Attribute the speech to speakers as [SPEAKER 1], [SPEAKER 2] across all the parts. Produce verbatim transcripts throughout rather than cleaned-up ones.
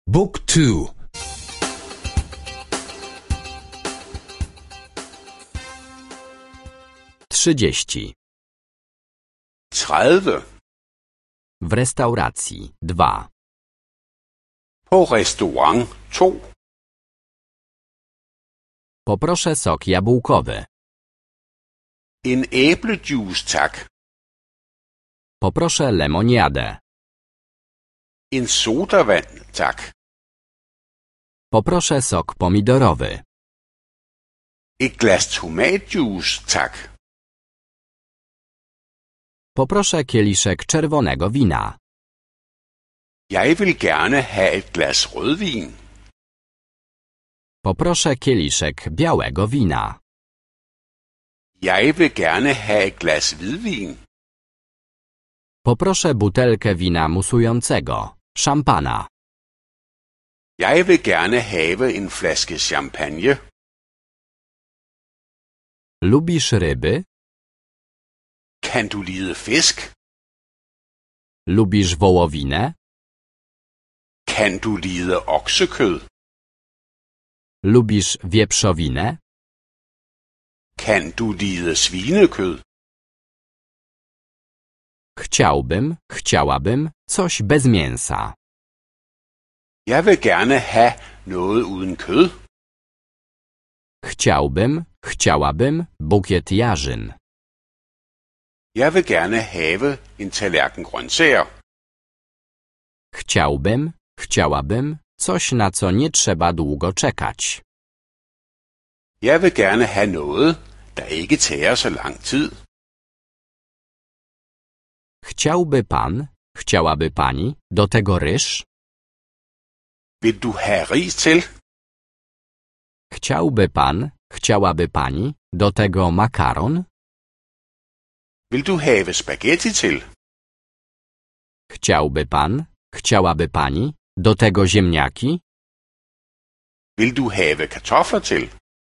[SPEAKER 1] Book two.
[SPEAKER 2] Trzydzieści.
[SPEAKER 3] tredive.
[SPEAKER 2] W restauracji. Dwa.
[SPEAKER 3] På restaurant to.
[SPEAKER 2] Poproszę sok jabłkowy.
[SPEAKER 3] En æblejuice, tak.
[SPEAKER 2] Poproszę lemoniadę.
[SPEAKER 3] En sodavand, tak.
[SPEAKER 2] Poproszę sok pomidorowy.
[SPEAKER 3] Et glas tomatjuice, tak.
[SPEAKER 2] Poproszę kieliszek czerwonego wina.
[SPEAKER 3] Jeg vil gerne have et glas rødvin.
[SPEAKER 2] Poproszę kieliszek białego wina.
[SPEAKER 3] Jeg vil gerne have et glas hvidvin.
[SPEAKER 2] Poproszę butelkę wina musującego, szampana.
[SPEAKER 3] Jeg vil gerne have en flaske champagne.
[SPEAKER 2] Lubisz ryby?
[SPEAKER 3] Kan du lide fisk?
[SPEAKER 2] Lubisz wołowinę?
[SPEAKER 3] Kan du lide oksekød?
[SPEAKER 2] Lubisz wieprzowinę?
[SPEAKER 3] Kan du lide svinekød?
[SPEAKER 2] Chciałbym, chciałabym coś bez mięsa.
[SPEAKER 3] Jeg vil gerne have noget uden kød.
[SPEAKER 2] Chciałbym, chciałabym bukiet jarzyn.
[SPEAKER 3] Jeg vil gerne have en tallerken grøntsager.
[SPEAKER 2] Chciałbym, chciałabym coś, na co nie trzeba długo czekać.
[SPEAKER 3] Jeg vil gerne have noget, der ikke tager så lang tid.
[SPEAKER 2] Chciałby pan, chciałaby pani do tego ryż?
[SPEAKER 3] Vil du have ris til?
[SPEAKER 2] Chciałby pan, chciałaby pani do tego makaron?
[SPEAKER 3] Vil du have spaghetti til?
[SPEAKER 2] Chciałby pan, chciałaby pani do tego ziemniaki?
[SPEAKER 3] Vil du have kartofler til?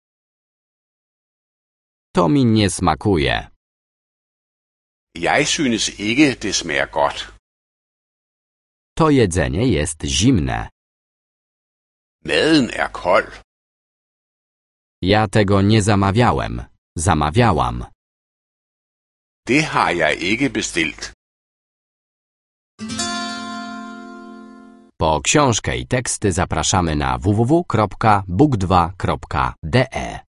[SPEAKER 2] To mi nie smakuje.
[SPEAKER 3] Jeg synes ikke, det smager godt.
[SPEAKER 2] To jedzenie jest zimne.
[SPEAKER 3] Maden er kold.
[SPEAKER 2] Ja tego nie zamawiałem. Zamawiałam.
[SPEAKER 3] Det har jeg ikke bestilt.
[SPEAKER 2] Po książkę i teksty zapraszamy na w w w kropka book dwa kropka d e.